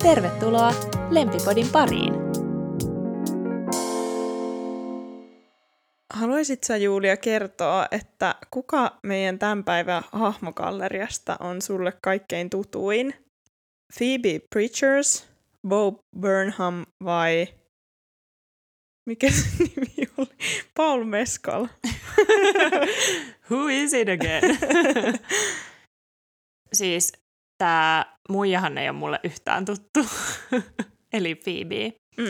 Tervetuloa Lempipodin pariin! Haluaisit sä, Julia, kertoa, että kuka meidän tämän päivän hahmogalleriasta on sulle kaikkein tutuin? Phoebe Bridgers, Bo Burnham vai mikä se nimi oli? Paul Mescal. Who is it again? Siis tää muijahan ei ole mulle yhtään tuttu, eli Phoebe.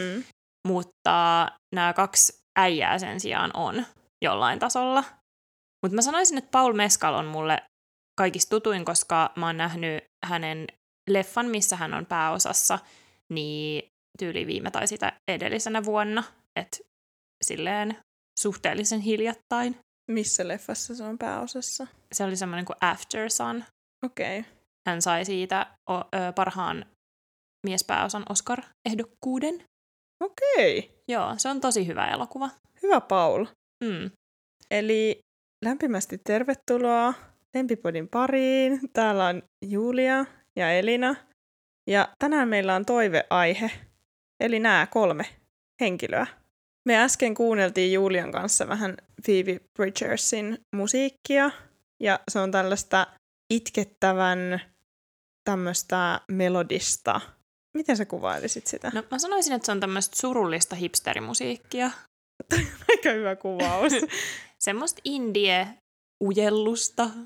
Mutta nämä kaksi äijää sen sijaan on jollain tasolla. Mutta mä sanoisin, että Paul Mescal on mulle kaikista tutuin, koska mä oon nähnyt hänen leffan, missä hän on pääosassa, niin tyyli viime tai sitä edellisenä vuonna, että silleen suhteellisen hiljattain. Missä leffassa se on pääosassa? Se oli semmoinen kuin After Sun. Okei. Okay. Hän sai siitä parhaan miespääosan Oscar-ehdokkuuden. Okei. Okay. Joo, se on tosi hyvä elokuva. Hyvä, Paul. Mm. Eli lämpimästi tervetuloa Lempipodin pariin. Täällä on Julia ja Elina. Ja tänään meillä on toiveaihe, eli nämä 3 henkilöä. Me äsken kuunneltiin Julian kanssa vähän Phoebe Bridgersin musiikkia. Ja se on tällaista itkettävän tämmöistä melodista. Miten sä kuvailisit sitä? No mä sanoisin, että se on tämmöistä surullista hipsterimusiikkia. Aika hyvä kuvaus. Semmoista indie-ujellusta.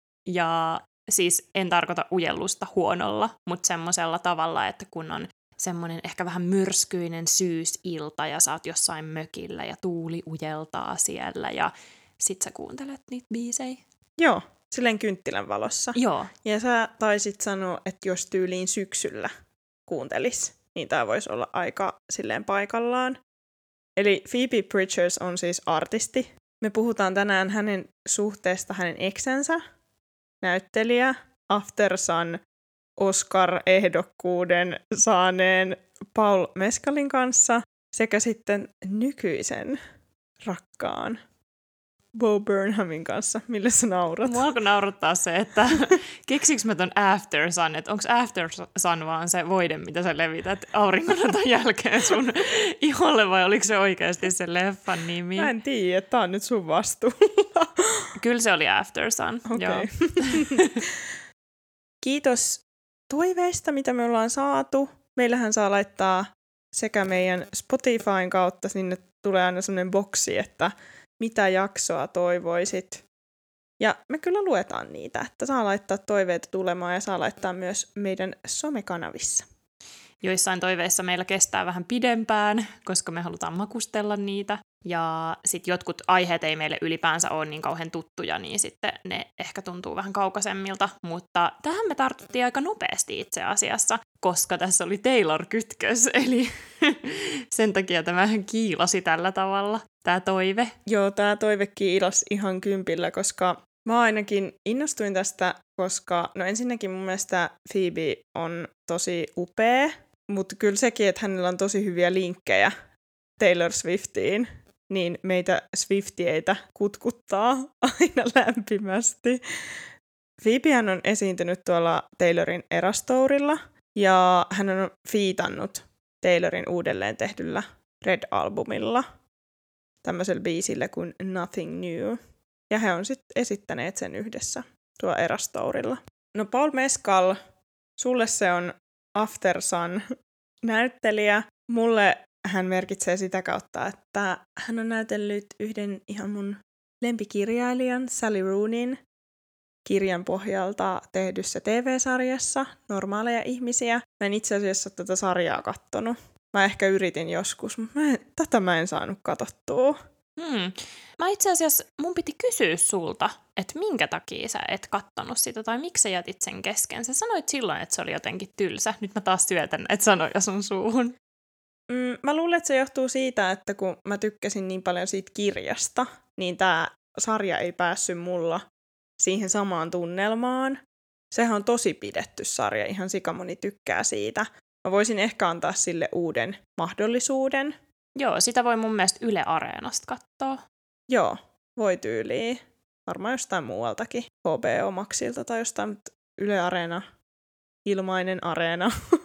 Ja siis en tarkoita ujellusta huonolla, mutta semmoisella tavalla, että kun on semmoinen ehkä vähän myrskyinen syysilta ja sä oot jossain mökillä ja tuuli ujeltaa siellä ja sit sä kuuntelet niitä biisejä. Joo, silleen kynttilän valossa. Joo. Ja sä taisit sanoa, että jos tyyliin syksyllä kuuntelis, niin tää voisi olla aika silleen paikallaan. Eli Phoebe Bridgers on siis artisti. Me puhutaan tänään hänen suhteesta hänen eksensä, näyttelijä, After Sun Oscar-ehdokkuuden saaneen Paul Mescalin kanssa sekä sitten nykyisen rakkaan Bo Burnhamin kanssa. Mille sä naurat? Mua alkoi naurattaa se, että keksiks mä ton After Sun, että onko After Sun vaan se voide, mitä sä levität auringonlaton jälkeen sun iholle, vai oliko se oikeasti se leffan nimi? Mä en tiedä, että tää on nyt sun vastuulla. Kyllä se oli After Sun, okay. Kiitos toiveista, mitä me ollaan saatu. Meillähän saa laittaa sekä meidän Spotifyn kautta, sinne tulee aina semmoinen boksi, että mitä jaksoa toivoisit. Ja me kyllä luetaan niitä, että saa laittaa toiveita tulemaan ja saa laittaa myös meidän somekanavissa. Joissain toiveissa meillä kestää vähän pidempään, koska me halutaan makustella niitä. Ja sitten jotkut aiheet ei meille ylipäänsä ole niin kauhean tuttuja, niin sitten ne ehkä tuntuu vähän kaukaisemmilta. Mutta tähän me tartuttiin aika nopeasti itse asiassa, koska tässä oli Taylor-kytkös, eli sen takia tämä kiilasi tällä tavalla, tämä toive. Joo, tämä toive kiilasi ihan kympillä, koska mä ainakin innostuin tästä, koska no ensinnäkin mun mielestä Phoebe on tosi upea, mutta kyllä sekin, että hänellä on tosi hyviä linkkejä Taylor Swiftiin, niin meitä Swiftieitä kutkuttaa aina lämpimästi. Phoebehän on esiintynyt tuolla Taylorin Eras Tourilla, ja hän on fiitannut Taylorin uudelleen tehdyllä Red-albumilla, tämmöisellä biisillä kuin Nothing New. Ja he on sitten esittäneet sen yhdessä tuolla Eras Tourilla. No Paul Mescal, sulle se on After Sun näyttelijä. Mulle hän merkitsee sitä kautta, että hän on näytellyt yhden ihan mun lempikirjailijan Sally Rooneyn kirjan pohjalta tehdyssä TV-sarjassa Normaaleja ihmisiä. Mä en itse asiassa tätä sarjaa kattonut. Mä ehkä yritin joskus, mutta tätä mä en saanut katsottua. Mä itse asiassa mun piti kysyä sulta, että minkä takia sä et kattonut sitä tai miksi sä jätit sen kesken. Sä sanoit silloin, että se oli jotenkin tylsä. Nyt mä taas syötän näitä sanoja sun suuhun. Mä luulen, että se johtuu siitä, että kun mä tykkäsin niin paljon siitä kirjasta, niin tää sarja ei päässyt mulla siihen samaan tunnelmaan. Sehän on tosi pidetty sarja, ihan sikamoni tykkää siitä. Mä voisin ehkä antaa sille uuden mahdollisuuden. Joo, sitä voi mun mielestä Yle Areenasta katsoa. Joo, voi tyyliin. Varmaan jostain muualtakin, HBO Maxilta tai jostain Yle Areena, ilmainen areena.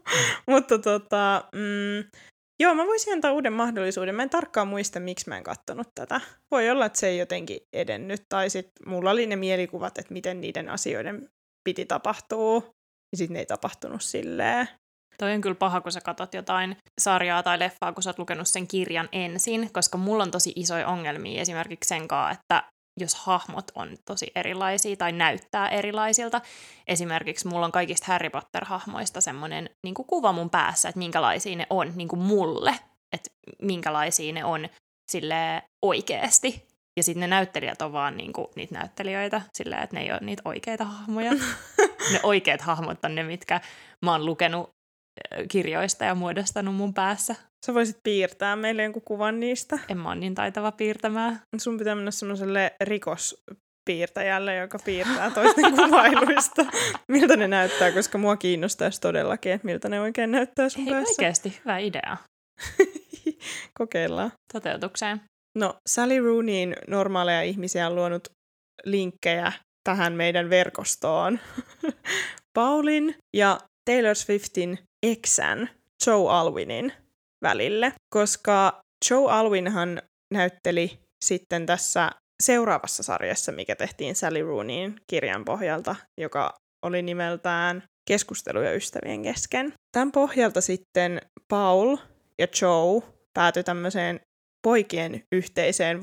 Mutta joo, mä voisin antaa uuden mahdollisuuden. Mä en tarkkaan muista, miksi mä en katsonut tätä. Voi olla, että se ei jotenkin edennyt. Tai sitten mulla oli ne mielikuvat, että miten niiden asioiden piti tapahtua. Ja sitten ne ei tapahtunut silleen. Toi on kyllä paha, kun sä katot jotain sarjaa tai leffaa, kun sä oot lukenut sen kirjan ensin, koska mulla on tosi isoja ongelmia esimerkiksi sen kanssa, että jos hahmot on tosi erilaisia tai näyttää erilaisilta. Esimerkiksi mulla on kaikista Harry Potter-hahmoista semmoinen niin kuin kuva mun päässä, että minkälaisia ne on niin kuin mulle, että minkälaisia ne on silleen oikeasti. Ja sitten ne näyttelijät on vaan niin kuin niitä näyttelijöitä, silleen, että ne ei ole niitä oikeita hahmoja. Ne oikeat hahmot on ne, mitkä mä oon lukenut kirjoista ja muodostanut mun päässä. Sä voisit piirtää meille jonkun kuvan niistä. En mä ole niin taitava piirtämään. Sun pitää mennä semmoiselle rikospiirtäjälle, joka piirtää toisten kuvailuista. Miltä ne näyttää, koska mua kiinnostaisi todellakin, että miltä ne oikein näyttää sun päässä. Oikeasti hyvä idea. Kokeillaan. Toteutukseen. No, Sally Rooneyin normaaleja ihmisiä on luonut linkkejä tähän meidän verkostoon. Paulin ja Taylor Swiftin eksän Joe Alwinin välille, koska Joe Alwinhan näytteli sitten tässä seuraavassa sarjassa, mikä tehtiin Sally Rooneyin kirjan pohjalta, joka oli nimeltään Keskusteluja ystävien kesken. Tämän pohjalta sitten Paul ja Joe päätyi tämmöiseen poikien yhteiseen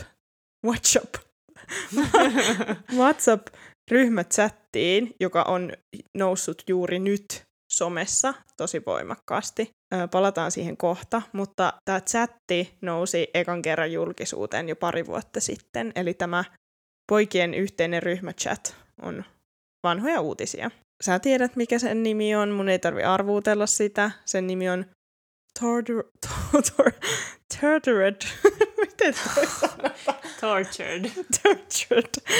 WhatsApp-ryhmächattiin, joka on noussut juuri nyt somessa tosi voimakkaasti. Palataan siihen kohta, mutta tämä chatti nousi ekan kerran julkisuuteen jo 2 vuotta sitten, eli tämä poikien yhteinen ryhmächat on vanhoja uutisia. Sä tiedät, mikä sen nimi on, mun ei tarvi arvuutella sitä. Sen nimi on Tortured. Miten toi sanotaan? Tortured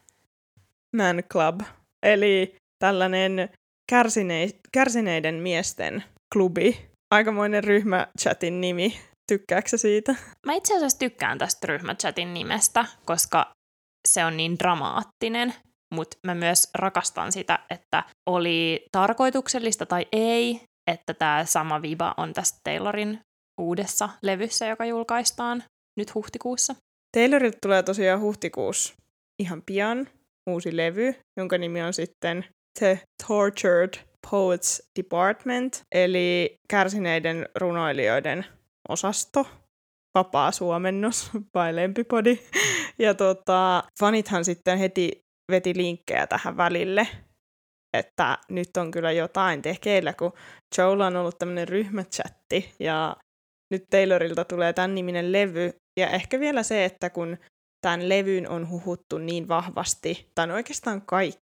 Man Club. Eli tällainen kärsineiden miesten klubi. Aikamoinen ryhmächatin nimi. Tykkääksä siitä? Mä itse asiassa tykkään tästä ryhmächatin nimestä, koska se on niin dramaattinen. Mutta mä myös rakastan sitä, että oli tarkoituksellista tai ei, että tämä sama viba on tässä Taylorin uudessa levyssä, joka julkaistaan nyt huhtikuussa. Taylorilta tulee tosiaan huhtikuussa ihan pian uusi levy, jonka nimi on sitten The Tortured Poets Department, eli kärsineiden runoilijoiden osasto, vapaa suomennos by Lempipodi. Ja fanithan sitten heti veti linkkejä tähän välille, että nyt on kyllä jotain tekeillä, kun Joella on ollut tämmöinen ryhmächatti ja nyt Taylorilta tulee tämän niminen levy. Ja ehkä vielä se, että kun tämän levyn on huhuttu niin vahvasti, tai oikeastaan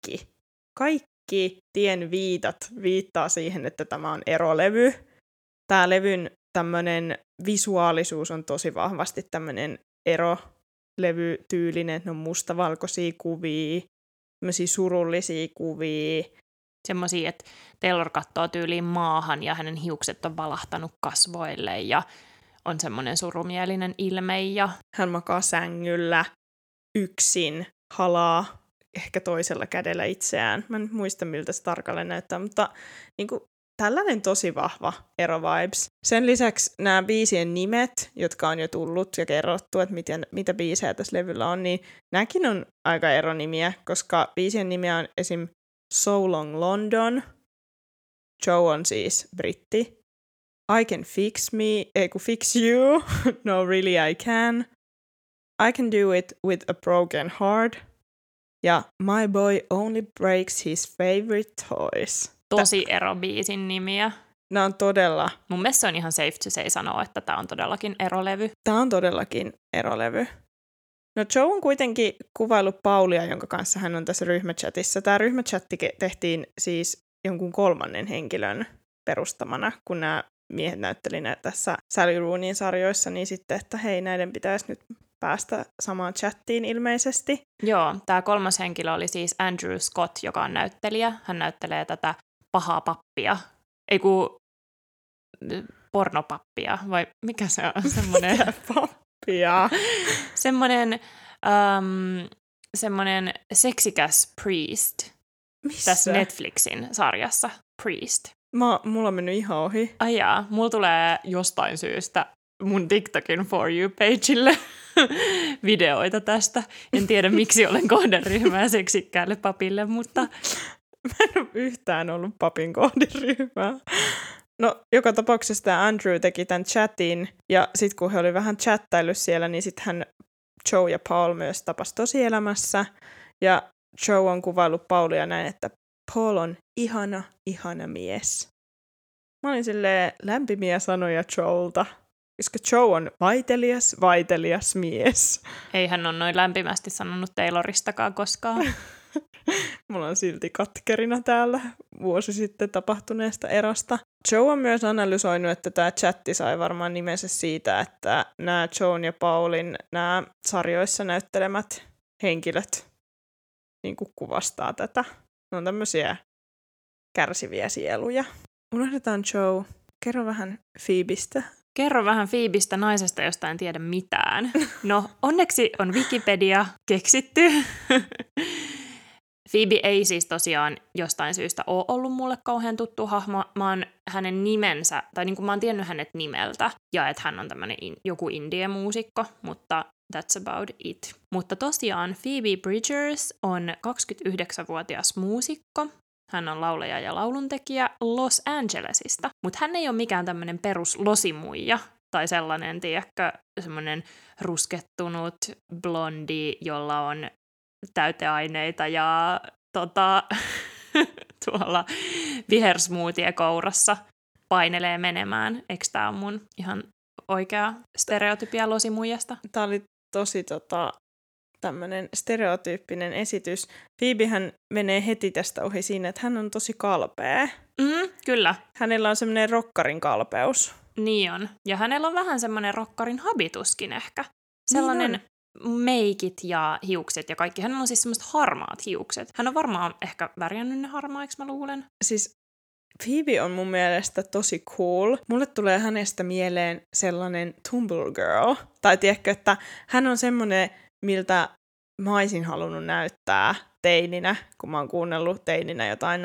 kaikki tien viitat viittaa siihen, että tämä on erolevy. Tämä levyn tämmöinen visuaalisuus on tosi vahvasti tämmöinen erolevytyylinen, että ne on mustavalkoisia kuvia, tämmöisiä surullisia kuvia. Semmoisia, että Taylor katsoo tyyliin maahan ja hänen hiukset on valahtanut kasvoille ja on semmoinen surumielinen ilme. Ja hän makaa sängyllä yksin, halaa ehkä toisella kädellä itseään. Mä en muista, miltä se tarkalleen näyttää, mutta niin kuin, tällainen tosi vahva ero-vibes. Sen lisäksi nämä biisien nimet, jotka on jo tullut ja kerrottu, että mitä biisejä tässä levyllä on, niin nämäkin on aika eronimiä, koska biisien nimiä on esim. So Long London, Joe on siis britti, I Can Fix Me, Fix You, No Really I Can, I Can Do It With a Broken Heart, ja My Boy Only Breaks His Favorite Toys. Tosi ero-biisin nimiä. Nämä on todella... Mun mielestä se on ihan safe to say sanoa, että tämä on todellakin erolevy. Tämä on todellakin erolevy. No Joe on kuitenkin kuvaillut Paulia, jonka kanssa hän on tässä ryhmächatissa. Tämä ryhmächatti tehtiin siis jonkun 3. henkilön perustamana, kun nämä miehet näytteli tässä Sally Rooneyin sarjoissa, niin sitten, että hei, näiden pitäisi nyt päästä samaan chattiin ilmeisesti. Joo, tämä 3. henkilö oli siis Andrew Scott, joka on näyttelijä. Hän näyttelee tätä pahaa pappia. Pornopappia, vai mikä se on? Semmoinen pappia. Semmoinen seksikäs priest. Missä? Tässä Netflixin sarjassa Priest. Mulla on mennyt ihan ohi. Ai jaa, mulla tulee jostain syystä mun TikTokin For You-pageille videoita tästä. En tiedä, miksi olen kohderyhmää seksikkäälle papille, mutta... Mä en ole yhtään ollut papin kohderyhmää. No, joka tapauksessa tämä Andrew teki tämän chatin, ja sitten kun he oli vähän chattaillut siellä, niin sitten Joe ja Paul myös tapas tosielämässä, ja Joe on kuvaillut Paulia näin, että Paul on ihana mies. Mä olin silleen lämpimiä sanoja Joelta, koska Joe on vaitelias mies. Ei hän ole noin lämpimästi sanonut Tayloristakaan koskaan. Mulla on silti katkerina täällä vuosi sitten tapahtuneesta erosta. Joe on myös analysoinut, että tämä chatti sai varmaan nimensä siitä, että nämä Joen ja Paulin nämä sarjoissa näyttelemät henkilöt niin kuin kuvastaa tätä. Ne on tämmöisiä kärsiviä sieluja. Unohdetaan Joe. Kerro vähän Phoebestä. Kerro vähän Phoebestä, naisesta, josta en tiedä mitään. No, onneksi on Wikipedia keksitty. Phoebe ei siis tosiaan jostain syystä ole ollut mulle kauhean tuttu hahmo. Mä oon hänen nimensä, tai niin kuin mä oon tiennyt hänet nimeltä, ja että hän on tämmönen joku indie-muusikko, mutta that's about it. Mutta tosiaan Phoebe Bridgers on 29-vuotias muusikko. Hän on laulaja ja lauluntekijä Los Angelesista, mutta hän ei ole mikään tämmöinen perus losimuija tai sellainen, tiedätkö, semmoinen ruskettunut blondi, jolla on täyteaineita ja tuolla vihersmoothie kourassa painelee menemään. Eikö tää ole mun ihan oikea stereotypia losimuijasta? Tää oli tosi tämmönen stereotyyppinen esitys. Phoebehän menee heti tästä ohi siinä, että hän on tosi kalpea. Kyllä. Hänellä on semmoinen rokkarin kalpeus. Niin on. Ja hänellä on vähän semmoinen rokkarin habituskin ehkä. Sellainen meikit ja hiukset ja kaikki. Hänellä on siis semmoiset harmaat hiukset. Hän on varmaan ehkä värjännyt ne harmaiksi, mä luulen. Siis Phoebe on mun mielestä tosi cool. Mulle tulee hänestä mieleen sellainen Tumblr girl. Tai tiedätkö, että hän on semmoinen, miltä mä olisin halunnut näyttää teininä, kun mä oon kuunnellut teininä jotain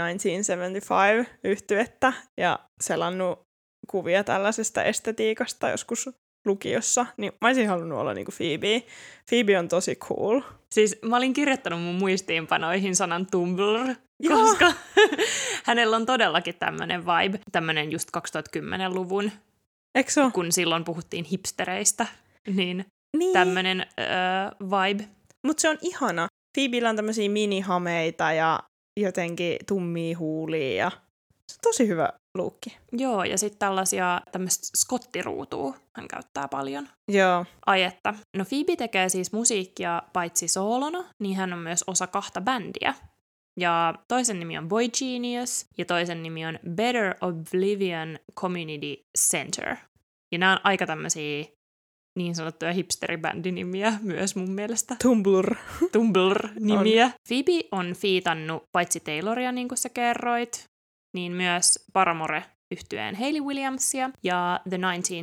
1975-yhtyettä ja selannut kuvia tällaisesta estetiikasta joskus lukiossa, niin mä olisin halunnut olla niinku Phoebe. Phoebe on tosi cool. Siis mä olin kirjoittanut mun muistiinpanoihin sanan Tumblr, koska hänellä on todellakin tämmönen vibe, tämmönen just 2010-luvun, kun silloin puhuttiin hipstereistä, niin. Tämmönen vibe. Mutta se on ihana. Phoebellä on tämmöisiä minihameita ja jotenkin tummia huulia ja se on tosi hyvä luukki. Joo, ja sitten tämmöistä skottiruutua hän käyttää paljon. Joo. Ai että. No Phoebe tekee siis musiikkia paitsi soolona, niin hän on myös osa 2 bändiä. Ja toisen nimi on Boy Genius ja toisen nimi on Better Oblivion Community Center. Ja nämä on aika tämmöisiä niin sanottuja hipsteribändinimiä myös mun mielestä. Tumblr-nimiä. Phoebe on fiitannut paitsi Tayloria, niin kuin sä kerroit, niin myös Paramore-yhtyeen Hayley Williamsia ja The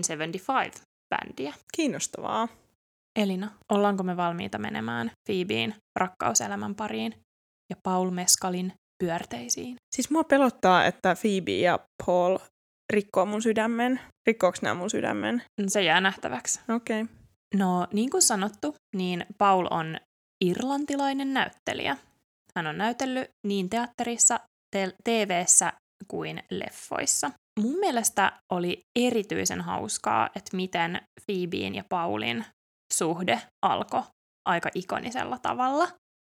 1975-bändiä. Kiinnostavaa. Elina, ollaanko me valmiita menemään Phoebeen rakkauselämän pariin ja Paul Mescalin pyörteisiin? Siis mua pelottaa, että Phoebe ja Paul rikkoo mun sydämen. Rikkooks nää mun sydämen? Se jää nähtäväksi. Okei. Okay. No, niin kuin sanottu, niin Paul on irlantilainen näyttelijä. Hän on näytellyt niin teatterissa, TV:ssä kuin leffoissa. Mun mielestä oli erityisen hauskaa, että miten Phoeben ja Paulin suhde alkoi aika ikonisella tavalla.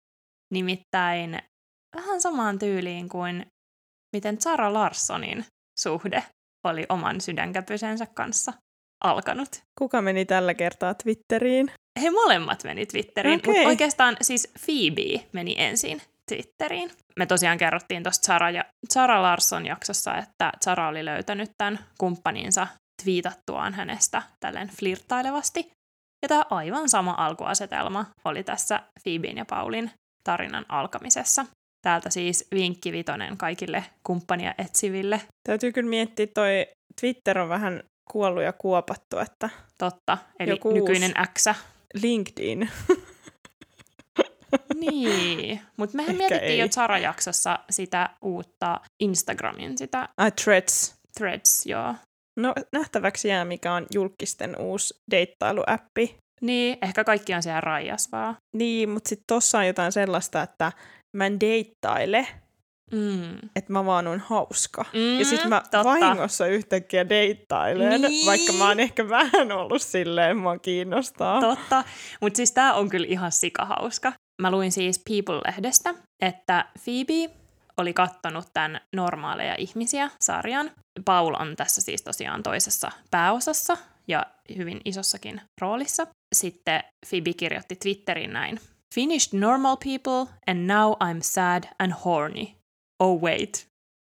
Nimittäin vähän samaan tyyliin kuin miten Zara Larssonin suhde oli oman sydänkäpysensä kanssa alkanut. Kuka meni tällä kertaa Twitteriin? He molemmat meni Twitteriin, Okay. mutta oikeastaan siis Phoebe meni ensin Twitteriin. Me tosiaan kerrottiin tuosta Zara Larsson jaksossa, että Zara oli löytänyt tämän kumppaninsa twiitattuaan hänestä tälleen flirttailevasti. Ja tämä aivan sama alkuasetelma oli tässä Phoeben ja Paulin tarinan alkamisessa. Täältä siis vinkki vitonen kaikille kumppania etsiville. Täytyy kyllä miettiä, toi Twitter on vähän kuollut ja kuopattu, että Totta, eli nykyinen X. LinkedIn. Niin, mutta mehän mietittiin jo Zara-jaksossa sitä uutta Instagramin, sitä Threads, joo. No nähtäväksi jää, mikä on julkisten uusi deittailuäppi. Niin, ehkä kaikki on siellä rajas vaan. Niin, mutta sitten tossa on jotain sellaista, että mä en deittaile, että mä vaan oon hauska. Ja sit mä vahingossa yhtäkkiä deittailen, vaikka mä oon ehkä vähän ollut silleen, mua kiinnostaa. Totta, mutta siis tää on kyllä ihan sikahauska. Mä luin siis People-lehdestä, että Phoebe oli kattonut tämän Normaaleja ihmisiä -sarjan. Paul on tässä siis tosiaan toisessa pääosassa ja hyvin isossakin roolissa. Sitten Phoebe kirjoitti Twitteriin näin. Finished Normal People and now I'm sad and horny. Oh wait.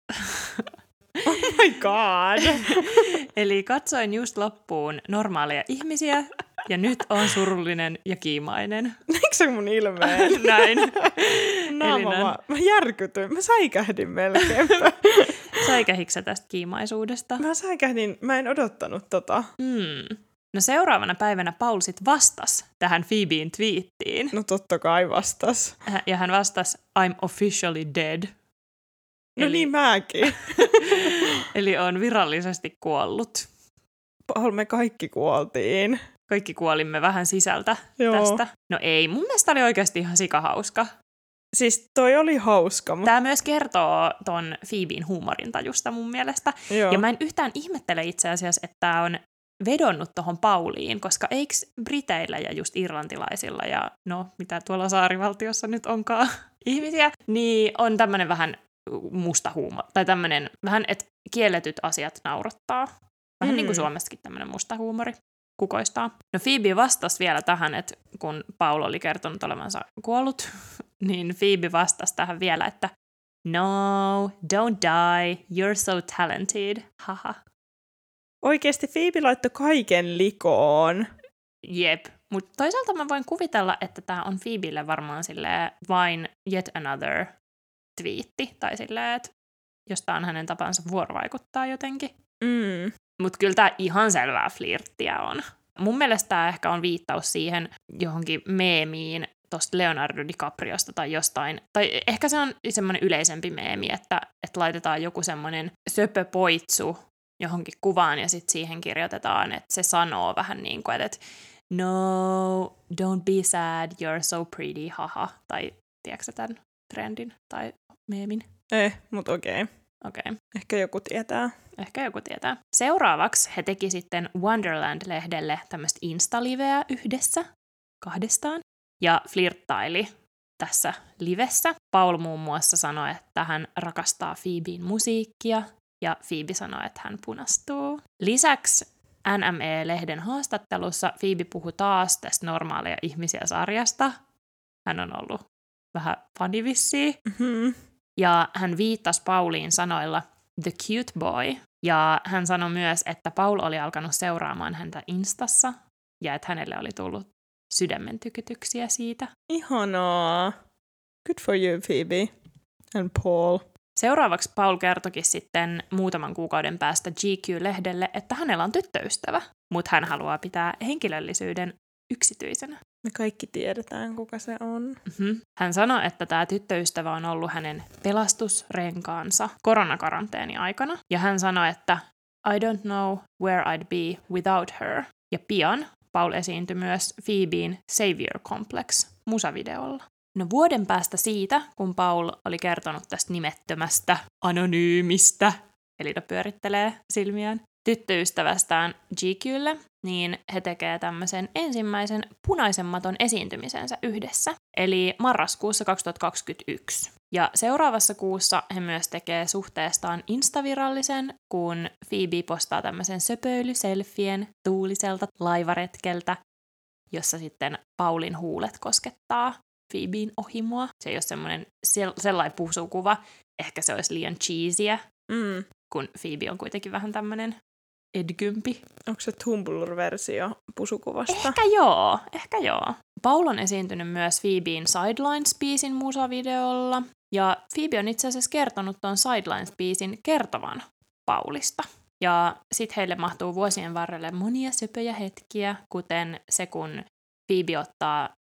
Oh my god. Eli katsoin just loppuun Normaaleja ihmisiä ja nyt on surullinen ja kiimainen. Näinkö se mun ilmeen? Näin. Mä järkytyin, mä säikähdin melkein. Säikähiksä tästä kiimaisuudesta? Mä säikähdin, mä en odottanut tota. No seuraavana päivänä Paul sit vastasi tähän Phoebeen twiittiin. No totta kai vastas. Ja hän vastasi, I'm officially dead. No niin mäkin. Eli on virallisesti kuollut. Paul, me kaikki kuoltiin. Kaikki kuolimme vähän sisältä Joo. tästä. No ei, mun mielestä oli oikeasti ihan sikahauska. Siis toi oli hauska. Tämä myös kertoo ton Phoeben huumorintajusta mun mielestä. Joo. Ja mä en yhtään ihmettele itse asiassa, että tää on vedonnut tohon Pauliin, koska eikö briteillä ja just irlantilaisilla ja no mitä tuolla saarivaltiossa nyt onkaan ihmisiä, niin on tämmönen vähän musta huumori, tai tämmönen vähän, että kielletyt asiat naurattaa. Vähän niin kuin Suomessakin tämmönen musta huumori kukoistaa. No Phoebe vastasi vielä tähän, että kun Paul oli kertonut olevansa kuollut, niin Phoebe vastasi tähän vielä, että no, don't die, you're so talented, haha. Oikeesti Phoebe laittoi kaiken likoon. Jep, mutta toisaalta mä voin kuvitella, että tää on Phoebelle varmaan silleen vain yet another twiitti, tai silleen, että jos tää on hänen tapansa vuorovaikuttaa jotenkin. Mutta kyllä tää ihan selvää flirttiä on. Mun mielestä tää ehkä on viittaus siihen johonkin meemiin tosta Leonardo DiCapriosta tai jostain. Tai ehkä se on semmoinen yleisempi meemi, että laitetaan joku semmoinen söpöpoitsu johonkin kuvaan ja sitten siihen kirjoitetaan, että se sanoo vähän niin kuin, että no, don't be sad, you're so pretty, haha. Tai tiedätkö tämän trendin tai meemin? Mut okei. Okei. Ehkä joku tietää. Seuraavaksi he teki sitten Wonderland-lehdelle tämmöistä Insta-liveä yhdessä, kahdestaan, ja flirttaili tässä livessä. Paul muun muassa sanoi, että hän rakastaa Phoeben musiikkia, ja Phoebe sanoi, että hän punastuu. Lisäksi NME-lehden haastattelussa Phoebe puhui taas tästä Normaaleja ihmisiä -sarjasta. Hän on ollut vähän fani vissiin. Ja hän viittasi Pauliin sanoilla The Cute Boy. Ja hän sanoi myös, että Paul oli alkanut seuraamaan häntä Instassa ja että hänelle oli tullut sydämen tykytyksiä siitä. Ihanaa. Good for you, Phoebe and Paul. Seuraavaksi Paul kertokin sitten muutaman kuukauden päästä GQ-lehdelle, että hänellä on tyttöystävä, mutta hän haluaa pitää henkilöllisyyden yksityisenä. Me kaikki tiedetään, kuka se on. Hän sanoi, että tämä tyttöystävä on ollut hänen pelastusrenkaansa koronakaranteeni aikana. Ja hän sanoi, että I don't know where I'd be without her. Ja pian Paul esiintyi myös Phoebeen Savior Complex -musavideolla. No vuoden päästä siitä, kun Paul oli kertonut tästä nimettömästä, anonyymistä, eli pyörittelee silmiään, tyttöystävästään GQlle, niin he tekee tämmöisen ensimmäisen punaisen maton esiintymisensä yhdessä, eli marraskuussa 2021. Ja seuraavassa kuussa he myös tekee suhteestaan instavirallisen, kun Phoebe postaa tämmöisen söpöilyselfien tuuliselta laivaretkeltä, jossa sitten Paulin huulet koskettaa Phoebeen ohimoa. Se ei ole semmoinen sellainen pusukuva, ehkä se olisi liian cheesyä, kun Phoebe on kuitenkin vähän tämmöinen edgympi. Onko se Tumblr-versio pusukuvasta? Ehkä joo. Paul on esiintynyt myös Phoebeen Sidelines-biisin musavideolla, ja Phoebe on itse asiassa kertonut tuon Sidelines-biisin kertovan Paulista. Ja sit heille mahtuu vuosien varrelle monia söpöjä hetkiä, kuten se, kun Phoebe ottaa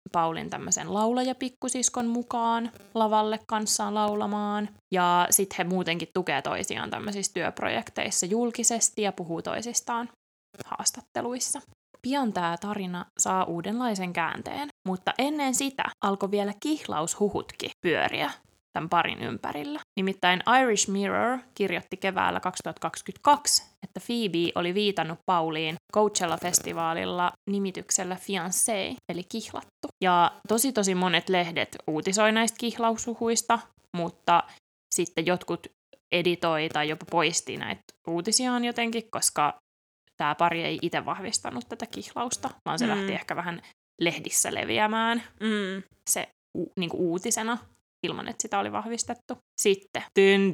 Paulin tämmöisen laulajapikkusiskon mukaan lavalle kanssaan laulamaan. Ja sitten he muutenkin tukee toisiaan tämmöisissä työprojekteissa julkisesti ja puhuu toisistaan haastatteluissa. Pian tämä tarina saa uudenlaisen käänteen, mutta ennen sitä alkoi vielä kihlaushuhutkin pyöriä tämän parin ympärillä. Nimittäin Irish Mirror kirjoitti keväällä 2022, että Phoebe oli viitannut Pauliin Coachella-festivaalilla nimityksellä fiancé, eli kihlattu. Ja tosi monet lehdet uutisoi näistä kihlaushuhuista, mutta sitten jotkut editoi tai jopa poisti näitä uutisiaan jotenkin, koska tämä pari ei itse vahvistanut tätä kihlausta, vaan se lähti ehkä vähän lehdissä leviämään se niinku uutisena, ilman että sitä oli vahvistettu. Sitten,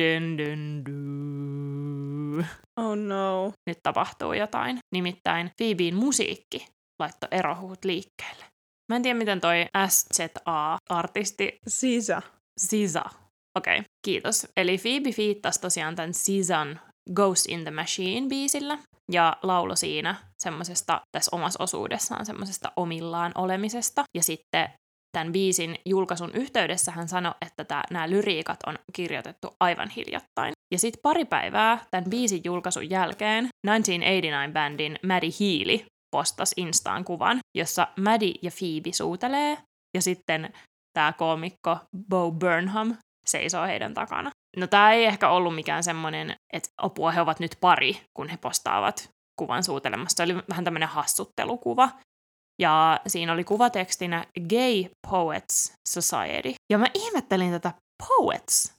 oh no. Nyt tapahtuu jotain. Nimittäin Phoeben musiikki laittoi erohuhut liikkeelle. Mä en tiedä, miten toi SZA-artisti... SZA. Okei, kiitos. Eli Phoebe fiittasi tosiaan tämän SZAn Ghost in the Machine-biisillä ja lauloi siinä semmosesta, tässä omassa osuudessaan semmosesta omillaan olemisesta. Ja sitten tämän biisin julkaisun yhteydessä hän sanoi, että nämä lyriikat on kirjoitettu aivan hiljattain. Ja sitten pari päivää tämän biisin julkaisun jälkeen 1989-bändin Maddie Healy postasi Instaan kuvan, jossa Maddie ja Phoebe suutelee, ja sitten tämä koomikko Bo Burnham seisoo heidän takana. No tämä ei ehkä ollut mikään semmoinen, että apua he ovat nyt pari, kun he postaavat kuvan suutelemassa. Se oli vähän tämmöinen hassuttelukuva. Ja siinä oli kuvatekstinä Gay Poets Society. Ja mä ihmettelin tätä poets.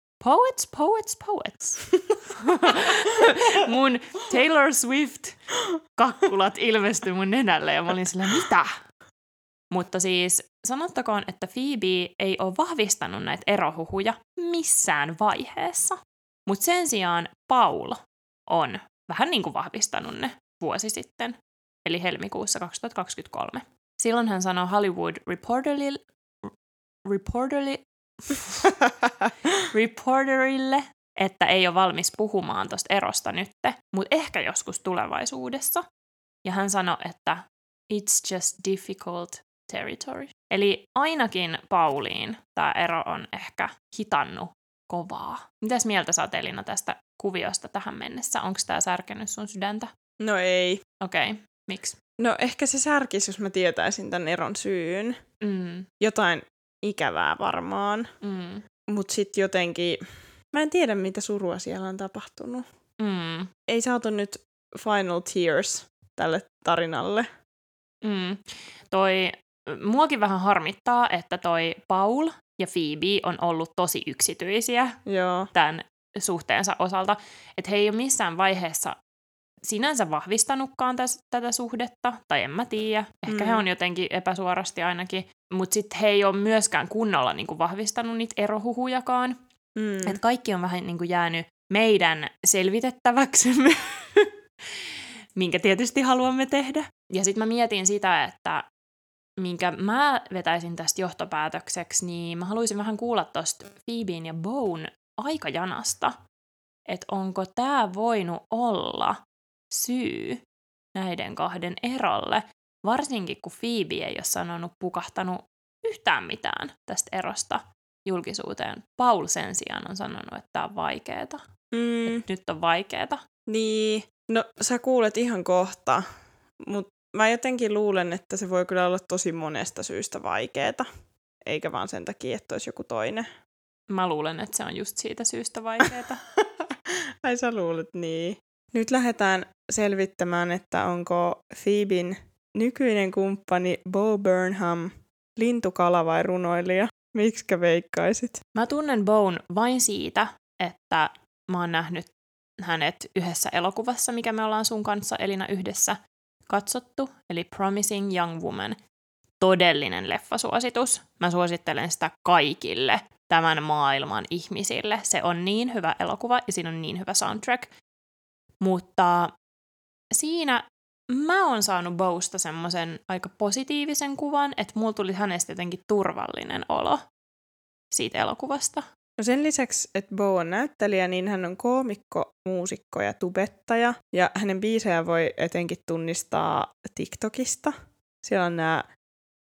Poets. Mun Taylor Swift-kakkulat ilmestyi mun nenälle ja mä olin sillä, mitä? Mutta siis sanottakoon, että Phoebe ei ole vahvistanut näitä erohuhuja missään vaiheessa. Mutta sen sijaan Paul on vähän niin kuin vahvistanut ne vuosi sitten, eli helmikuussa 2023. Silloin hän sanoi Hollywood Reporterille, että ei ole valmis puhumaan tosta erosta nytte, mutta ehkä joskus tulevaisuudessa. Ja hän sanoi, että it's just difficult territory. Eli ainakin Pauliin tämä ero on ehkä hitannut kovaa. Mitäs mieltä sä oot, Elina, tästä kuviosta tähän mennessä? Onko tämä särkenyt sun sydäntä? No ei. Okei. Miksi? No ehkä se särkisi, jos mä tietäisin tämän eron syyn. Jotain ikävää varmaan. Mut sit jotenkin, mä en tiedä mitä surua siellä on tapahtunut. Ei saatu nyt final tears tälle tarinalle. Muakin vähän harmittaa, että toi Paul ja Phoebe on ollut tosi yksityisiä tämän suhteensa osalta. Että he ei ole missään vaiheessa sinänsä vahvistanutkaan tätä suhdetta, tai en mä tiedä. Ehkä he on jotenkin epäsuorasti ainakin. Mutta sitten he ei ole myöskään kunnolla niinku vahvistanut niitä erohuhujakaan. Että kaikki on vähän niinku jäänyt meidän selvitettäväksemme, minkä tietysti haluamme tehdä. Ja sitten mä mietin sitä, että minkä mä vetäisin tästä johtopäätökseksi, niin mä haluaisin vähän kuulla tosta Phoeben ja Bown aikajanasta. Että onko tää voinut olla syy näiden kahden erolle, varsinkin kun Phoebe ei ole pukahtanut yhtään mitään tästä erosta julkisuuteen. Paul sen sijaan on sanonut, että tää on vaikeeta. Että nyt on vaikeeta. Niin, no sä kuulet ihan kohta, mutta mä jotenkin luulen, että se voi kyllä olla tosi monesta syystä vaikeeta, eikä vaan sen takia, että olisi joku toinen. Mä luulen, että se on just siitä syystä vaikeeta. Ai sä luulet niin. Nyt lähdetään selvittämään, että onko Phoeben nykyinen kumppani Bo Burnham lintukala vai runoilija. Miksikä veikkaisit? Mä tunnen Bown vain siitä, että mä oon nähnyt hänet yhdessä elokuvassa, mikä me ollaan sun kanssa, Elina, yhdessä katsottu, eli Promising Young Woman. Todellinen leffasuositus. Mä suosittelen sitä kaikille tämän maailman ihmisille. Se on niin hyvä elokuva ja siinä on niin hyvä soundtrack. Mutta siinä mä oon saanut Bowsta semmoisen aika positiivisen kuvan, että mulla tuli hänestä jotenkin turvallinen olo siitä elokuvasta. No sen lisäksi, että Bo on näyttelijä, niin hän on koomikko, muusikko ja tubettaja. Ja hänen biisejä voi etenkin tunnistaa TikTokista. Siellä on nämä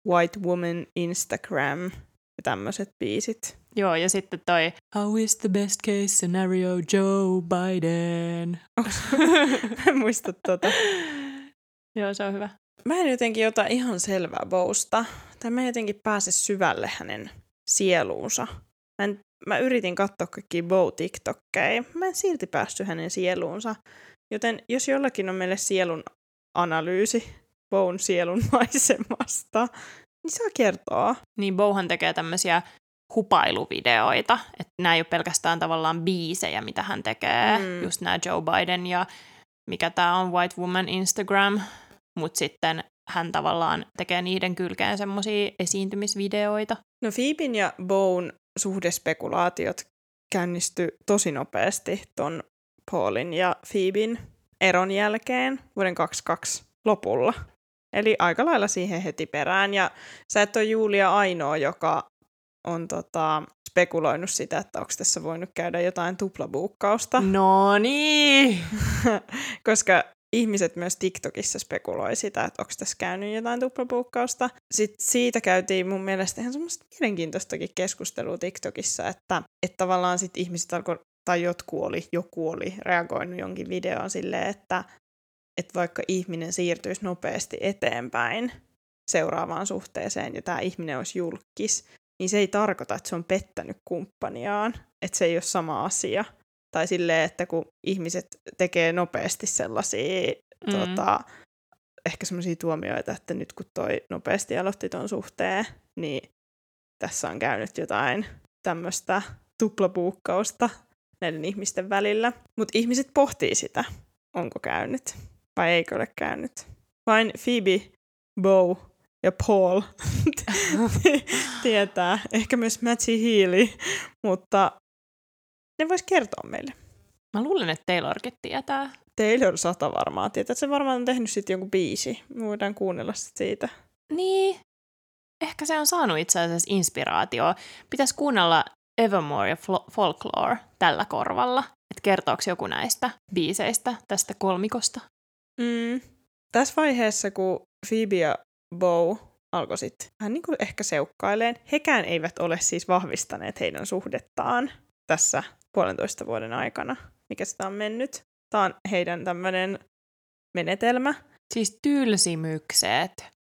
White Woman Instagram ja tämmöiset biisit. Joo, ja sitten toi How is the best case scenario Joe Biden? En muista tota. Joo, se on hyvä. Mä en jotenkin ota ihan selvää Bowsta. Tai mä en jotenkin pääse syvälle hänen sieluunsa. Mä yritin katsoa kaikkia Bow-tiktokkeja. Mä en silti päässyt hänen sieluunsa. Joten jos jollakin on meille sielun analyysi Bown sielun maisemasta, niin saa kertoa. Niin Bowhan tekee tämmöisiä hupailuvideoita. Että nämä ei ole pelkästään tavallaan biisejä, mitä hän tekee. Just nämä Joe Biden ja mikä tää on White Woman Instagram. Mutta sitten hän tavallaan tekee niiden kylkeen semmosia esiintymisvideoita. No Phoeben ja Bown suhdespekulaatiot käynnistyi tosi nopeasti ton Paulin ja Phoeben eron jälkeen vuoden 2022 lopulla. Eli aika lailla siihen heti perään. Ja sä et ole Julia ainoa, joka on spekuloinut sitä, että onko tässä voinut käydä jotain tuplabuukkausta. No niin! Koska ihmiset myös TikTokissa spekuloi sitä, että onko tässä käynyt jotain tuplabuukkausta. Sitten siitä käytiin mun mielestä ihan semmoista mielenkiintoistakin keskustelua TikTokissa, että tavallaan sit ihmiset alkoi, tai joku oli reagoinut jonkin videoon silleen, että vaikka ihminen siirtyisi nopeasti eteenpäin seuraavaan suhteeseen ja tämä ihminen olisi julkis, niin se ei tarkoita, että se on pettänyt kumppaniaan, että se ei ole sama asia. Tai silleen, että kun ihmiset tekee nopeasti sellaisia ehkä semmoisia tuomioita, että nyt kun toi nopeasti aloitti ton suhteen, niin tässä on käynyt jotain tämmöistä tuplabuukkausta näiden ihmisten välillä. Mutta ihmiset pohtii sitä, onko käynyt vai eikö ole käynyt. Vain Phoebe, Bow ja Paul tietää, ehkä myös Matty Healy, mutta ne vois kertoa meille. Mä luulen, että Taylorkin tietää. Taylor 100 varmaan tietää. Se varmaan on tehnyt sitten jonkun biisi. Me voidaan kuunnella sit siitä. Niin. Ehkä se on saanut itse asiassa inspiraatioa. Pitäisi kuunnella Evermore ja Folklore tällä korvalla. Että kertooko joku näistä biiseistä tästä kolmikosta? Tässä vaiheessa, kun Phoebe ja Bow alkoi sitten vähän niin kuin ehkä seukkaileen, hekään eivät ole siis vahvistaneet heidän suhdettaan tässä 1,5 vuoden aikana, mikä sitä on mennyt. Tämä on heidän tämmöinen menetelmä. Siis tylsimykset.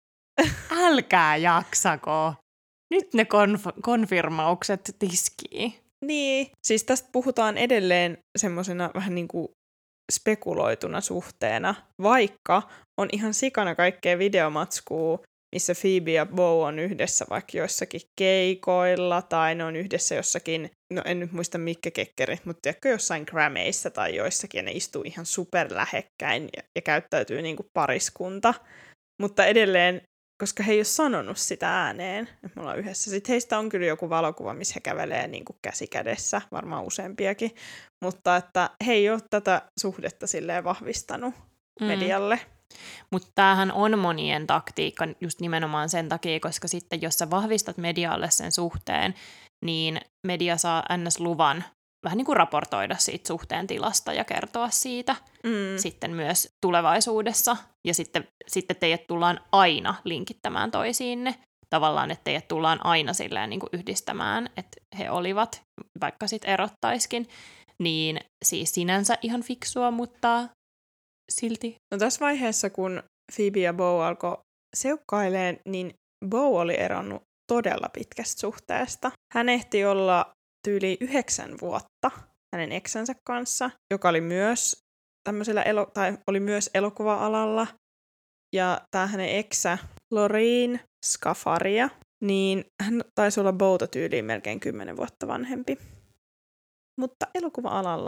Älkää jaksako. Nyt ne konfirmaukset tiskii. Niin, siis tästä puhutaan edelleen semmoisena vähän niin kuin spekuloituna suhteena, vaikka on ihan sikana kaikkea videomatskua, missä Phoebe ja Bow on yhdessä vaikka joissakin keikoilla, tai ne on yhdessä jossakin, no en nyt muista mitkä kekkerit, mutta tiedätkö jossain Grammyissa tai joissakin, ja ne istuu ihan superlähekkäin ja käyttäytyy niin kuin pariskunta. Mutta edelleen, koska he ei ole sanonut sitä ääneen, että me ollaan yhdessä. Sitten heistä on kyllä joku valokuva, missä he kävelee niin kuin käsi kädessä, varmaan useampiakin, mutta että he ei ole tätä suhdetta silleen vahvistanut medialle. Mutta tämähän on monien taktiikka just nimenomaan sen takia, koska sitten jos sä vahvistat medialle sen suhteen, niin media saa NS-luvan vähän niin kuin raportoida siitä suhteen tilasta ja kertoa siitä sitten myös tulevaisuudessa. Ja sitten teidät tullaan aina linkittämään toisiinne. Tavallaan, että teidät tullaan aina silleen niin kuin yhdistämään, että he olivat, vaikka sitten erottaiskin. Niin siis sinänsä ihan fiksua, mutta silti. No tässä vaiheessa, kun Phoebe ja Bow alkoi seukkaileen, niin Bow oli eronnut todella pitkästä suhteesta. Hän ehti olla tyyli 9 vuotta hänen eksänsä kanssa, joka oli myös tämmöisellä oli myös elokuva-alalla. Ja tämä hänen eksä, Loreen Scafaria, niin hän taisi olla Bowta tyyliin melkein 10 vuotta vanhempi. Mutta elokuva-alalla,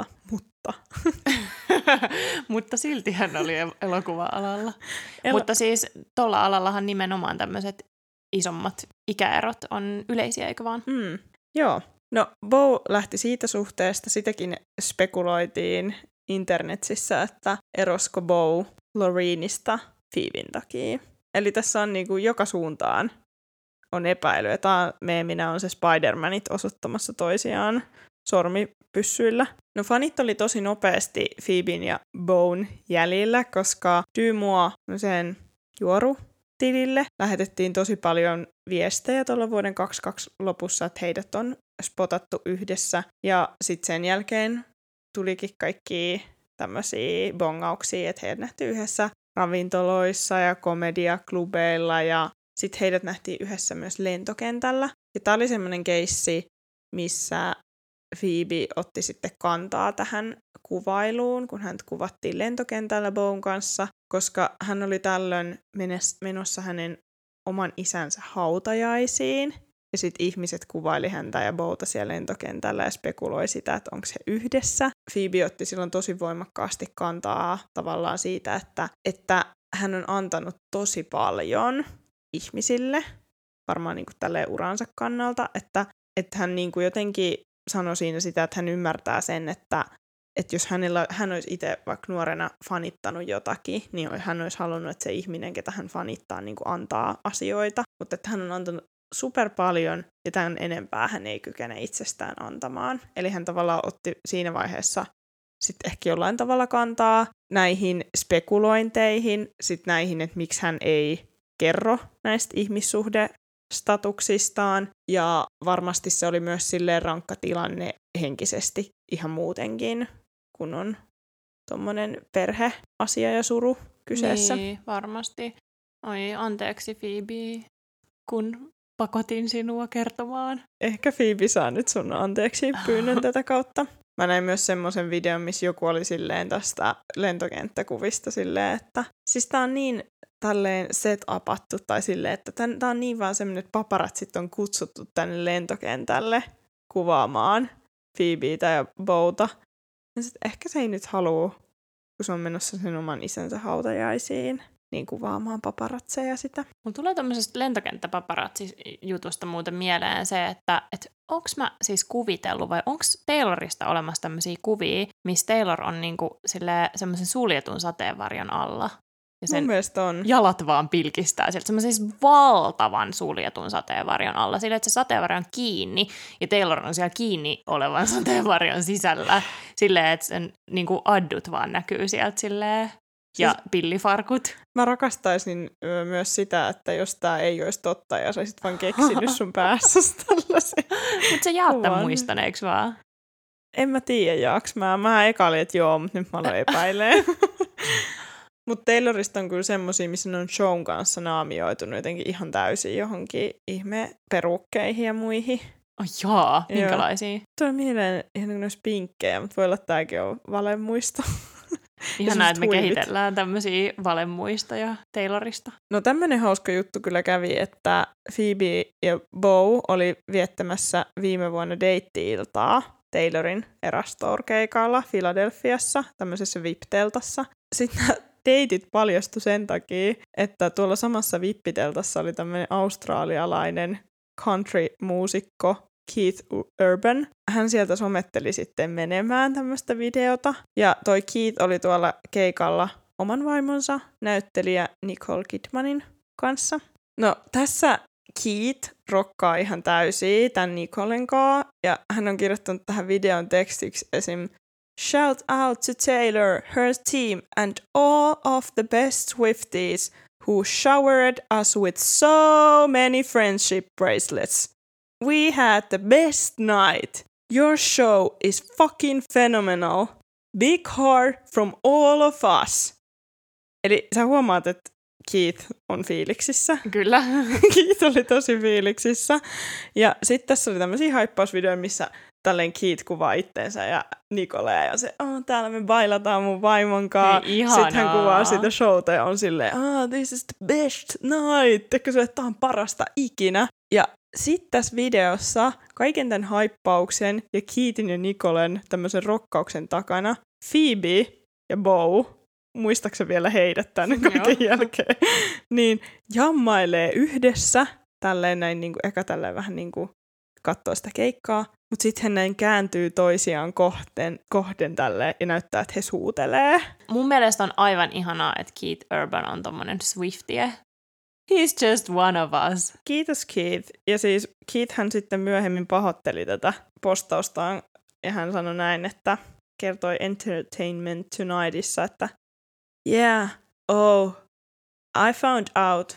mutta silti hän oli elokuva-alalla. Mutta siis tuolla alallahan nimenomaan tämmöiset isommat ikäerot on yleisiä, eikö vaan? Joo. No, Bow lähti siitä suhteesta, sitäkin spekuloitiin internetissä, että erosko Bow Loreenista Phoeben takia. Eli tässä on niinku joka suuntaan on epäily. Ja tämä meeminä on se Spider-Manit osoittamassa toisiaan sormipyssyillä. No fanit oli tosi nopeasti Phoeben ja Bown jäljillä, koska Dymua, sen juoru, tilille lähetettiin tosi paljon viestejä tuolla vuoden 2022 lopussa, että heidät on spotattu yhdessä. Ja sitten sen jälkeen tulikin kaikki tämmöisiä bongauksia, että heidät nähtiin yhdessä ravintoloissa ja komediaklubeilla ja sitten heidät nähtiin yhdessä myös lentokentällä. Ja tämä oli semmoinen keissi, missä Phoebe otti sitten kantaa tähän kuvailuun, kun häntä kuvattiin lentokentällä Bowen kanssa, koska hän oli tällöin menossa hänen oman isänsä hautajaisiin. Ja sitten ihmiset kuvaili häntä ja Bowta siellä lentokentällä ja spekuloi sitä, että onko he yhdessä. Phoebe otti silloin tosi voimakkaasti kantaa tavallaan siitä, että hän on antanut tosi paljon ihmisille, varmaan niin kuin tälleen uransa kannalta, että hän niin kuin jotenkin sanoi siinä sitä, että hän ymmärtää sen, että jos hän olisi itse vaikka nuorena fanittanut jotakin, niin hän olisi halunnut, että se ihminen, ketä hän fanittaa, niin kuin antaa asioita, mutta että hän on antanut super paljon ja tämän enempää hän ei kykene itsestään antamaan. Eli hän tavallaan otti siinä vaiheessa sitten ehkä jollain tavalla kantaa näihin spekulointeihin, sitten näihin, että miksi hän ei kerro näistä ihmissuhdestatuksistaan. Ja varmasti se oli myös silleen rankka tilanne henkisesti ihan muutenkin, kun on tommonen perheasia ja suru kyseessä. Niin, varmasti. Oi, anteeksi Phoebe, kun pakotin sinua kertomaan. Ehkä Phoebe saa nyt sun anteeksi pyynnön tätä kautta. Mä näin myös semmoisen videon, missä joku oli silleen tästä lentokenttäkuvista silleen, että siis tää on niin tälleen set-upattu tai silleen, että tää on niin vaan semmoinen, että paparatsit on kutsuttu tänne lentokentälle kuvaamaan Phoebeta ja Bowta. Ja sit ehkä se ei nyt halua, kun se on menossa sen oman isänsä hautajaisiin, niin kuvaamaan paparatseja sitä. Mulla tulee tämmöisestä lentokenttäpaparazzi-jutusta muuten mieleen se, että onko mä siis kuvitellut vai onko Taylorista olemassa tämmöisiä kuvia, missä Taylor on niinku semmoisen suljetun sateenvarjon alla. Ja sen mun mielestä on. Jalat vaan pilkistää sieltä semmoisen valtavan suljetun sateenvarjon alla. Sillä, että se sateenvarjo on kiinni ja Taylor on siellä kiinni olevan sateenvarjon sisällä. Silleen, että sen niinku addut vaan näkyy sieltä silleen. Ja siis pillifarkut. Mä rakastaisin myös sitä, että jos tää ei olisi totta ja sä olisit vaan keksinyt sun päässä tällaisen. Mutta sä jaat tämän muistan, eikö vaan? En mä tiedä, jaaks mä. Mä eka olin, että joo, mutta nyt mä aloin epäilemään. Mutta Taylorista on kyllä semmosia, missä ne on shown kanssa naamioitunut jotenkin ihan täysin johonkin ihme perukkeihin ja muihin. Oh jaa, minkälaisia? Tuo on mieleen ihan kuin olisi pinkkejä, mutta voi olla, että tämäkin on valemuisto. Ihanaa, että me kehitellään tämmöisiä valemuistoja Taylorista. No tämmöinen hauska juttu kyllä kävi, että Phoebe ja Bow oli viettämässä viime vuonna deitti-iltaa Taylorin Erastor-keikalla Philadelphiassa, tämmöisessä VIP-teltassa. Sitten deitit paljastui sen takia, että tuolla samassa VIP-teltassa oli tämmöinen australialainen country-muusikko Keith Urban. Hän sieltä sometteli sitten menemään tämmöistä videota. Ja toi Keith oli tuolla keikalla oman vaimonsa näyttelijä Nicole Kidmanin kanssa. No tässä Keith rokkaa ihan täysin tämän Nicolen kanssa. Ja hän on kirjoittanut tähän videon tekstiksi esim. Shout out to Taylor, her team and all of the best Swifties who showered us with so many friendship bracelets. We had the best night. Your show is fucking phenomenal. Big heart from all of us. Eli sä huomaat, että Keith on fiiliksissä. Kyllä. Keith oli tosi fiiliksissä. Ja sitten tässä oli tämmöisiä haippausvideoja, missä tälleen Keith kuvaa itteensä ja Nicolea ja se, täällä me bailataan mun vaimon kanssa. Sitten hän kuvaa sitä showta ja on silleen, this is the best night. Ehkä se, että tää on parasta ikinä. Ja sitten tässä videossa kaiken tämän haippauksen ja Keithin ja Nicolen tämmöisen rokkauksen takana Phoebe ja Bow, muistaaksä vielä heidät tänne kaiken jälkeen, niin jammailee yhdessä, tälleen näin niinku, eka tälleen vähän niinku katsoo sitä keikkaa, mutta sitten hän näin kääntyy toisiaan kohden tälleen ja näyttää, että he suutelee. Mun mielestä on aivan ihanaa, että Keith Urban on tommonen Swiftie. He's just one of us. Kiitos Keith. Ja siis Keith hän sitten myöhemmin pahoitteli tätä postaustaan ja hän sanoi näin, että kertoi Entertainment Tonightissa, että yeah, I found out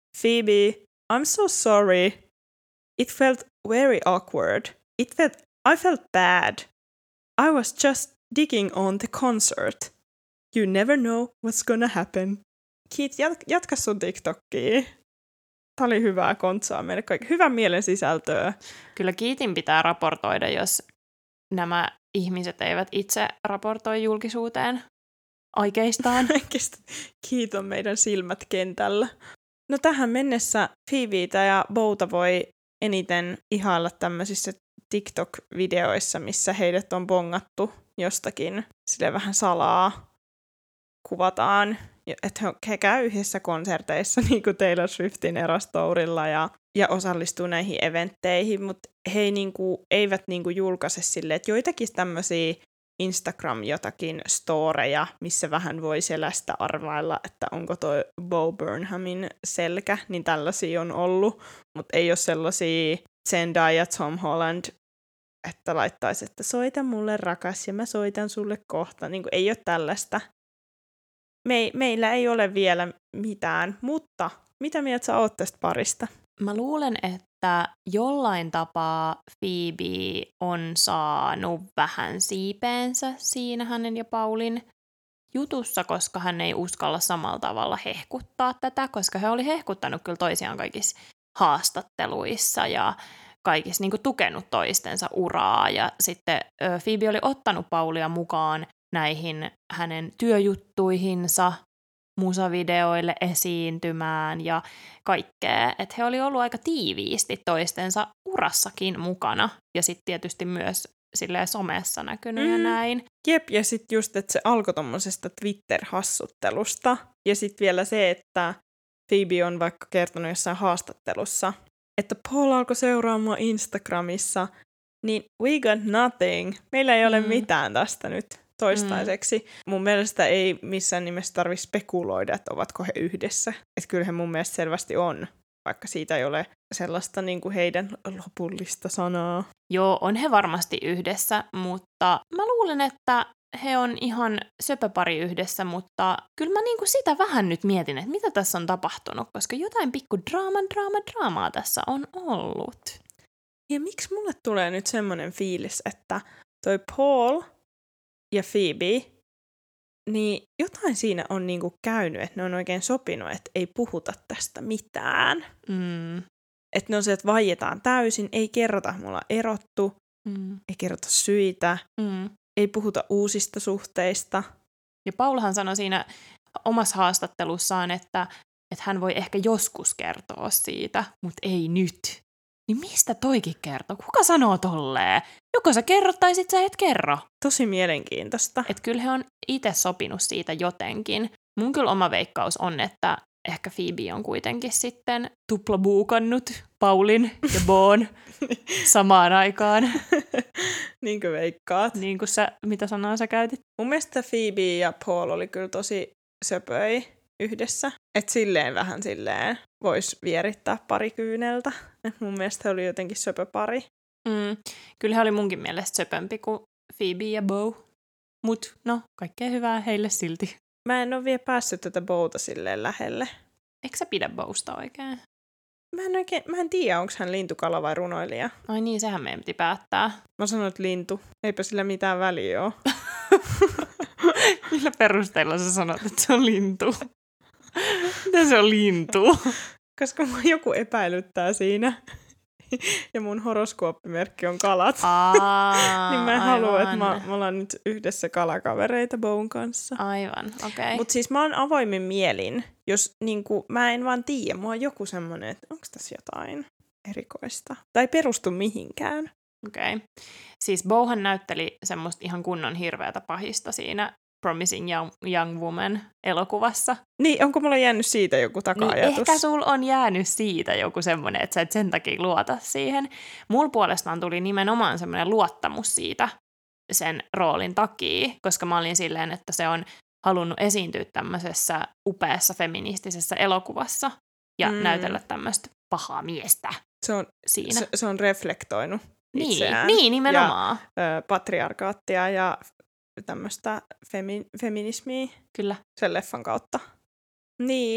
Phoebe, I'm so sorry. It felt very awkward. I felt bad. I was just digging on the concert. You never know what's gonna happen. Keith, jatka sun TikTokia. Tämä oli hyvää kontsaa meille kaikille. Hyvän mielen sisältöä. Kyllä Keithin pitää raportoida, jos nämä ihmiset eivät itse raportoi julkisuuteen aikeistaan. Keith on meidän silmät kentällä. No tähän mennessä Phoebetä ja Beauta voi eniten ihailla tämmöisissä TikTok-videoissa, missä heidät on bongattu jostakin sille vähän salaa. Kuvataan, että he käy yhdessä konserteissa niin kuin Taylor Swiftin Eras Tourilla ja osallistuu näihin eventteihin, mutta he eivät julkaise silleen, että joitakin tämmöisiä Instagram jotakin storeja, missä vähän voi selästä arvailla, että onko toi Bo Burnhamin selkä, niin tällaisia on ollut, mutta ei ole sellaisia Zendaya ja Tom Holland, että laittaisi, että soita mulle rakas ja mä soitan sulle kohta, niin kuin ei ole tällaista. Meillä ei ole vielä mitään, mutta mitä mieltä sä oot tästä parista? Mä luulen, että jollain tapaa Phoebe on saanut vähän siipeensä siinä hänen ja Paulin jutussa, koska hän ei uskalla samalla tavalla hehkuttaa tätä, koska he oli hehkuttanut kyllä toisiaan kaikissa haastatteluissa ja kaikissa niin kuin tukenut toistensa uraa. Ja sitten Phoebe oli ottanut Paulia mukaan näihin hänen työjuttuihinsa, musavideoille esiintymään ja kaikkea. Että he oli ollut aika tiiviisti toistensa urassakin mukana. Ja sitten tietysti myös silleen somessa näkynyt ja näin. Jep, ja sitten just, että se alkoi tommosesta Twitter-hassuttelusta. Ja sitten vielä se, että Phoebe on vaikka kertonut jossain haastattelussa, että Paul alkoi seuraamaan Instagramissa, niin we got nothing. Meillä ei ole mitään tästä nyt toistaiseksi. Mun mielestä ei missään nimessä tarvitse spekuloida, että ovatko he yhdessä. Että kyllähän mun mielestä selvästi on, vaikka siitä ei ole sellaista niin kuin heidän lopullista sanaa. Joo, on he varmasti yhdessä, mutta mä luulen, että he on ihan söpöpari yhdessä, mutta kyllä mä niinku sitä vähän nyt mietin, että mitä tässä on tapahtunut, koska jotain pikku draamaa tässä on ollut. Ja miksi mulle tulee nyt semmoinen fiilis, että toi Paul ja Phoebe, niin jotain siinä on niinku käynyt, että ne on oikein sopinut, että ei puhuta tästä mitään. Että ne on se, että vaietaan täysin, ei kerrota, me ollaan erottu, ei kerrota syitä, ei puhuta uusista suhteista. Ja Paulhan sanoi siinä omassa haastattelussaan, että hän voi ehkä joskus kertoa siitä, mutta ei nyt. Niin mistä toikin kertoo? Kuka sanoo tolleen? Joko sä kerrot tai sit sä et kerro. Tosi mielenkiintoista. Että kyllä he on itse sopinut siitä jotenkin. Mun kyllä oma veikkaus on, että ehkä Phoebe on kuitenkin sitten tuplabuukannut Paulin ja Boon samaan aikaan. Niin kuin veikkaat. Niin kuin sä, mitä sanaa sä käytit? Mun mielestä Phoebe ja Paul oli kyllä tosi söpöi yhdessä. Että vähän silleen vois vierittää pari kyyneltä. Et mun mielestä he oli jotenkin söpöpari. Kyllä he oli munkin mielestä söpömpi kuin Phoebe ja Bo. Mut no, kaikkea hyvää heille silti. Mä en ole vielä päässyt tätä Bouta silleen lähelle. Eikö sä pidä Bousta oikein? Mä en tiedä, onko hän lintukala vai runoilija. Ai niin, sehän meidän piti päättää. Mä sanoin, että lintu. Eipä sillä mitään väliä ole. Millä perusteella sä sanot, että se on lintu? Mitä se on lintu? Koska joku epäilyttää siinä. Ja mun horoskooppimerkki on kalat. Niin mä en halua, että me ollaan nyt yhdessä kalakavereita Boun kanssa. Aivan, okei. Okay. Mutta siis mä oon avoimin mielin, jos niinku, mä en vaan tiedä, mulla on joku semmonen, että onko tässä jotain erikoista. Tai perustu mihinkään. Okei. Okay. Siis Bohan näytteli semmoista ihan kunnon hirveätä pahista siinä Promising Young Woman -elokuvassa. Niin, onko mulla jäänyt siitä joku taka-ajatus? Niin, ehkä sul on jäänyt siitä joku semmoinen, että sä et sen takia luota siihen. Mulla puolestaan tuli nimenomaan semmoinen luottamus siitä sen roolin takia, koska mä olin silleen, että se on halunnut esiintyä tämmöisessä upeassa feministisessä elokuvassa ja näytellä tämmöistä pahaa miestä siinä. Se on reflektoinut itseään. Niin, nimenomaan. Ja patriarkaattia ja tämmöistä feminismiä. Kyllä. Sen leffan kautta. Niin.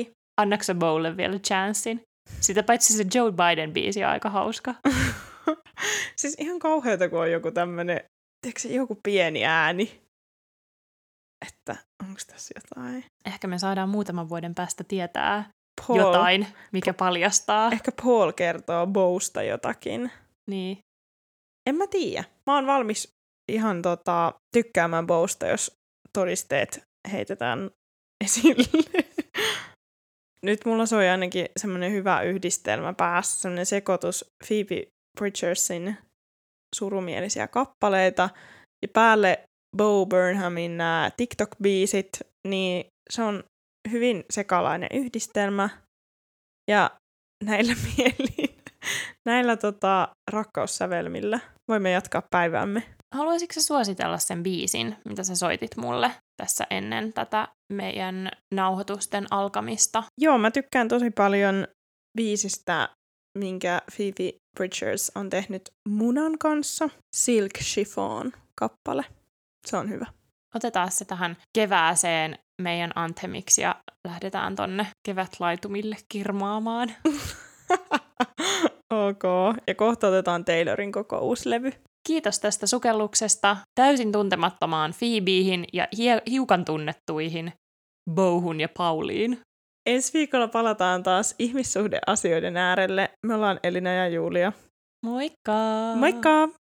Annaks sä Bowlle vielä chanssin? Sitä paitsi se Joe Biden-biisi on aika hauska. Siis ihan kauheata, kun on joku tämmönen, tiedätkö, joku pieni ääni. Että onko tässä jotain? Ehkä me saadaan muutaman vuoden päästä tietää jotain, mikä paljastaa. Ehkä Paul kertoo Bowsta jotakin. Niin. En mä tiedä. Mä oon valmis ihan tykkäämään Bowsta, jos todisteet heitetään esille. Nyt mulla soi ainakin semmoinen hyvä yhdistelmä päässä, semmoinen sekoitus Phoebe Bridgersin surumielisiä kappaleita ja päälle Bo Burnhamin nämä TikTok-biisit, niin se on hyvin sekalainen yhdistelmä. Ja näillä mielin, näillä rakkaussävelmillä voimme jatkaa päiväämme. Haluaisitko sä suositella sen biisin, mitä sä soitit mulle tässä ennen tätä meidän nauhoitusten alkamista? Joo, mä tykkään tosi paljon biisistä, minkä Phoebe Bridgers on tehnyt Munan kanssa. Silk Chiffon kappale. Se on hyvä. Otetaan se tähän kevääseen meidän anthemiksi ja lähdetään tonne kevätlaitumille kirmaamaan. Ok. Ja kohta otetaan Taylorin koko uusi levy. Kiitos tästä sukelluksesta täysin tuntemattomaan Phoebeihin ja hiukan tunnettuihin Bohun ja Pauliin. Ensi viikolla palataan taas ihmissuhdeasioiden äärelle. Me ollaan Elina ja Julia. Moikka! Moikka!